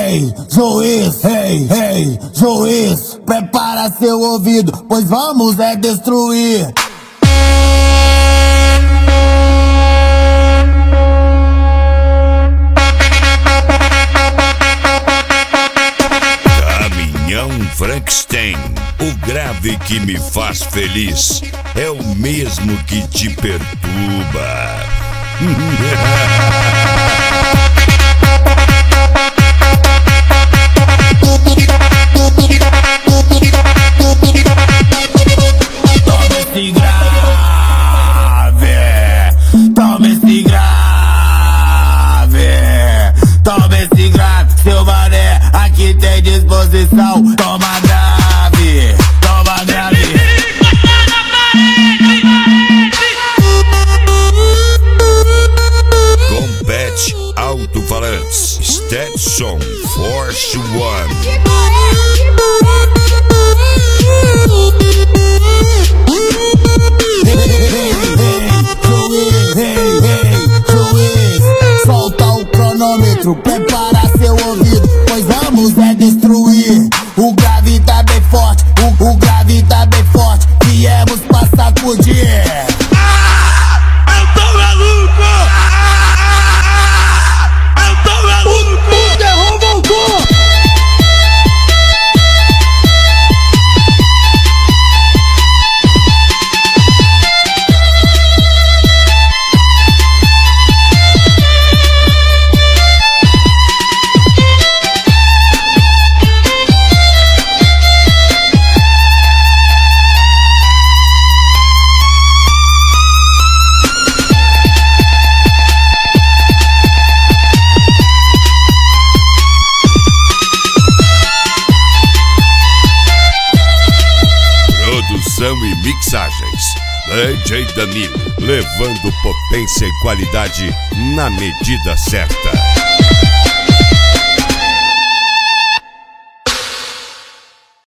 Hey, juiz, hey, juiz, prepara seu ouvido, pois vamos destruir. Caminhão Frankenstein, o grave que me faz feliz é o mesmo que te perturba. Toma esse grave, toma esse grave, toma esse grave, seu mané, aqui tem disposição. Toma grave, toma grave. Compete Alto-Falantes, Stetson Force One. Juiz, solta o cronômetro, prepara seu ouvido, pois vamos destruir. O grave tá bem forte, o grave tá bem forte, viemos pra sacudir. Eu tô maluco! Eu tô maluco! O terror voltou! Produção e mixagens, DJ Danilo, levando potência e qualidade na medida certa.